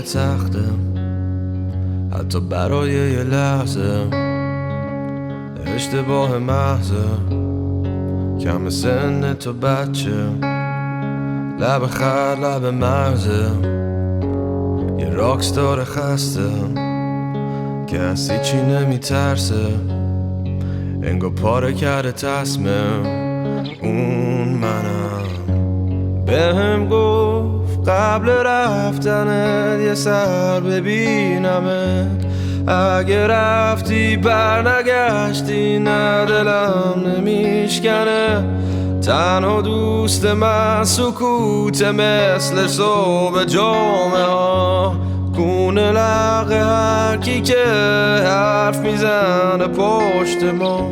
دلت سخته، حتی برای یه لحظه. اشتباه محضه، کم سن تو بچه، لب خر لب مرزه، یه راکستار خسته، کسی چی نمیترسه، انگار پاره کرده تصمیم. اون منم. بهم گفت قبل رفتنت یه سر ببینمت، اگه رفتی برنگشتی نه دلم نمیشکنه. تنها دوست من سکوت مثل صبح جمعه ها، گونه لقه هر کی که حرف میزنه پشت ما.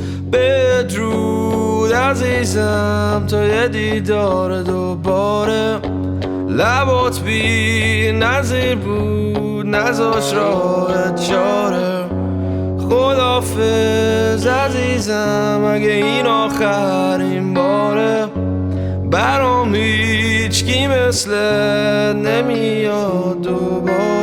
بدرود عزیزم تا یه دیدار دوباره، لبات بی نظیر بود نذاش راه چاره. خداحافظ عزیزم اگه این آخرین باره، برام هیچکی مثل نمیاد دوباره.